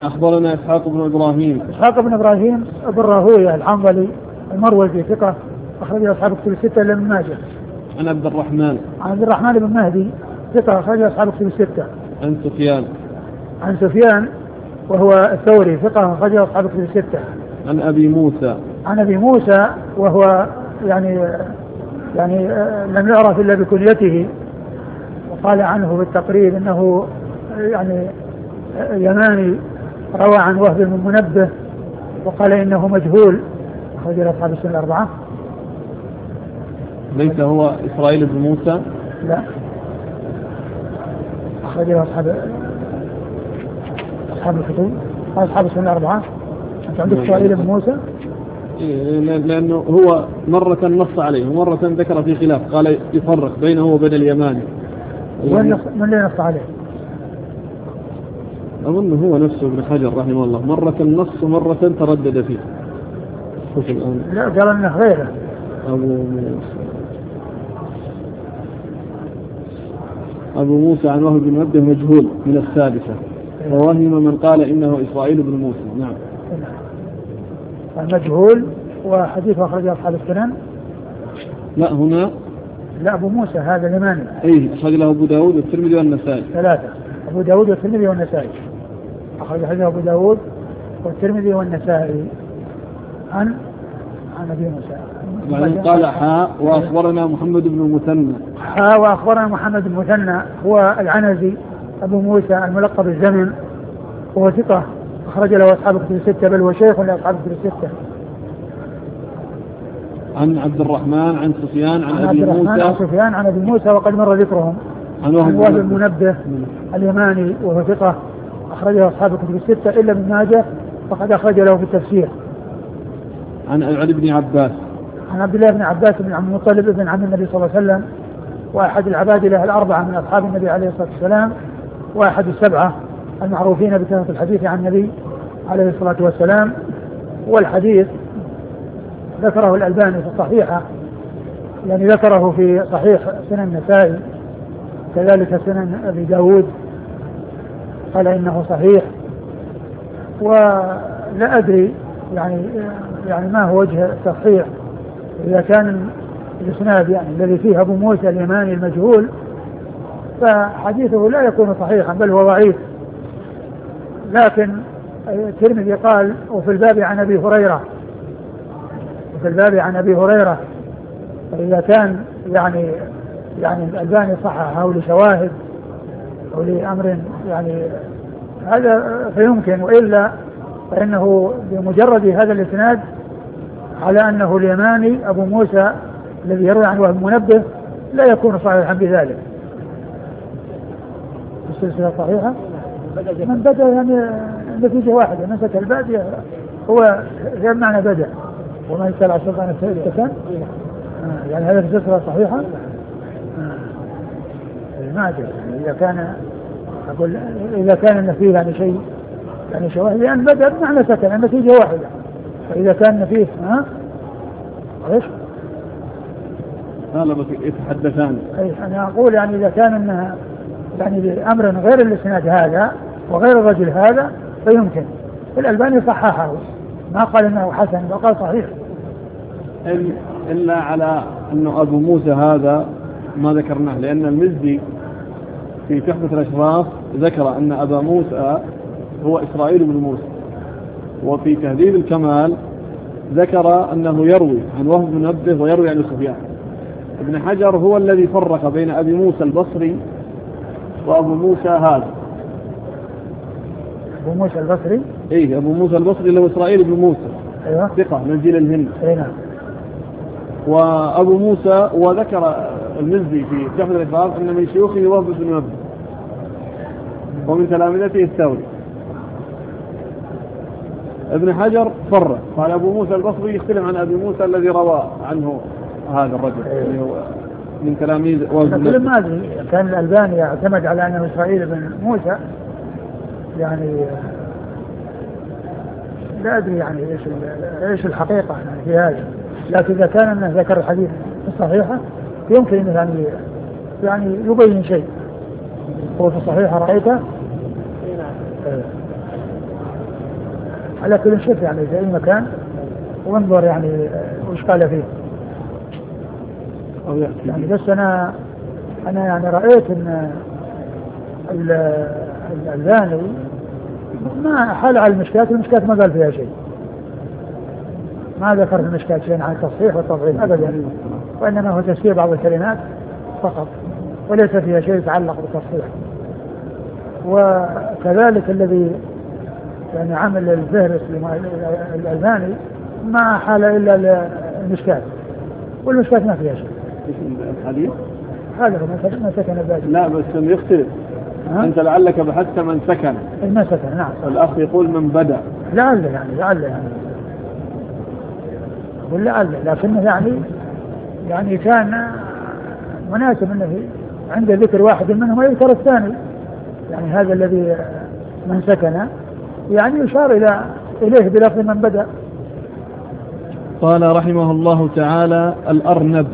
أخبرنا إسحاق بن إبراهيم. إسحاق بن إبراهيم بن راهويه الحنظلي المروزي ثقة أخرج أصحاب الكتب الستة إلا ابن ماجه. عن عبد الرحمن. عن عبد الرحمن بن مهدي ثقة أخرج أصحاب الكتب الستة. عن سفيان. عن سفيان وهو الثوري ثقة أخرج أصحاب الكتب الستة. عن أبي موسى. عن أبي موسى وهو يعني لم يعرف إلا بكنيته، وقال عنه بالتقريب أنه يعني يماني، روى عن وهب بن منبه وقال إنه مجهول، أخرج أصحاب السنة الأربعة. ليس هو إسرائيل بن موسى؟ لا، أخرج أصحاب الكتب أصحاب السنة الأربعة. أنت عندك إسرائيل بن موسى؟ لأنه هو مرة نص عليه ومرة ذكر في خلاف، قال يفرق بينه وبين اليماني. من اللي نص عليه؟ أظن هو نفسه ابن حجر رحمه الله، مرة النص ومرة تردد فيه. لا، قال انه غيره. أبو موسى عن وهب بن منبه مجهول من السادسة، ووهم من قال إنه إسرائيل بن موسى. نعم. المجهول وحديث أخرج أصحاب السنن. لا هنا لا، أبو موسى هذا اليماني. أخرج له أبو داود والترمذي والنسائي. ثلاثة، أبو داود والترمذي والنسائي. أخرج حديث أبو داود والترمذي والنسائي عن أبي موسى. بعدين قال حاء وأخبرنا محمد بن المثنى. حاء وأخبرنا محمد بن المثنى هو العنزي أبو موسى الملقب الزمن، وهو ثقة أخرج له أصحاب الكتب الستة، بل هو شيخ لأصحاب الكتب الستة. عن عبد الرحمن عن سفيان عن أبي موسى. عن سفيان عن أبي موسى وقد مر ذكرهم. عن وهب المنبه اليماني وهو ثقة أخرجه أصحاب الكتب الستة إلا ابن ماجه فقد أخرج له في التفسير. عن علي بن عباس. عن عبد الله بن عباس بن عبد المطلب بن عم النبي صلى الله عليه وسلم، وأحد العبادلة الأربعة من أصحاب النبي عليه الصلاة والسلام، وأحد السبعة المعروفين بكثرة الحديث عن النبي عليه الصلاة والسلام. والحديث ذكره الألباني في الصحيحة، يعني ذكره في صحيح سنن النسائي كذلك سنن أبي داود، قال إنه صحيح. ولا أدري يعني ما هو وجه التصحيح، إذا كان الإسناد يعني الذي فيه أبو موسى اليماني المجهول فحديثه لا يكون صحيحا بل هو ضعيف. لكن الترمذي قال وفي الباب عن أبي هريرة، فإذا كان يعني الألباني صححه لشواهد أو لأمر يعني هذا فيمكن، وإلا فإنه بمجرد هذا الإسناد على أنه اليماني أبو موسى الذي يروي عن وهب منبه لا يكون صحيحا بذلك. السلسلة صحيحة من بدأ يعني نتيجة واحدة، مسك البادية هو غير معنى بدأ وما يسأل على سلطان التكن، يعني هذا السلسلة صحيحة. ما أدري إذا كان فيه يعني شيء يعني شواهد، لأن بدأ بمعنى سكن النتيجة واحدة، فإذا كان فيه إيش؟ هذا يتحدثان. أي أنا أقول يعني إذا كان إنها يعني بأمر غير الإسناد هذا وغير الرجل هذا فيمكن. الألباني صححه، ما قال إنه حسن وقال صحيح. إلا على أنه أبو موسى هذا ما ذكرناه، لأن المزي في تحفة الأشراف ذكر أن أبا موسى هو إسرائيل بن موسى، وفي تهذيب الكمال ذكر أنه يروي عن وهب بن منبه ويروي عن سفيان. ابن حجر هو الذي فرق بين أبي موسى البصري وأبو موسى هذا. أبو موسى البصري؟ إيه، أبو موسى البصري اللي هو إسرائيل بن موسى. أيوة. ثقة من جيل الهند. أيوة. وأبو موسى، وذكر المزي في تحفة الأشراف أن من شيوخه وهب بن منبه ومن تلامذته الثوري. ابن حجر فرق قال أبو موسى البصري يختلف عن أبي موسى الذي روى عنه هذا الرجل اللي هو من تلاميذ وهب بن منبه. ما أدري كان الألباني يعتمد على أنه إسرائيل بن موسى، يعني لا أدري يعني إيش الحقيقة يعني في هذا، لكن إذا كان أنه ذكر الحديث الصحيحة يمكن أنه يعني يبين شيء. هو في الصحيحة رأيته على كل شيء يعني في أي مكان، وانظر يعني وش قال فيه. يعني بس أنا يعني رأيت أن الألباني ما حل على المشكات، والمشكات ما قال فيها شيء، ما ذكر في المشكات شيء عن التصحيح والتضعيف أبدا، وإنما هو تسكير بعض الكلمات فقط، وليس فيها شيء يتعلق بالتصحيح. وكذلك الذي يعني عمل الفهرس الألباني ما حال إلا المشكات، والمشكات ما فيها شيء. الحديث هذا ما سكن الباقي. لا بس يختلف. أنت لعلك بحثت من سكن. ما سكن، نعم. الأخ يقول من بدأ. لعل لكنه يعني كان مناسب أنه عند ذكر واحد منهم يذكر الثاني. يعني هذا الذي من سكن يعني يشار إليه بلفظ من بدأ. قال رحمه الله تعالى: الأرنب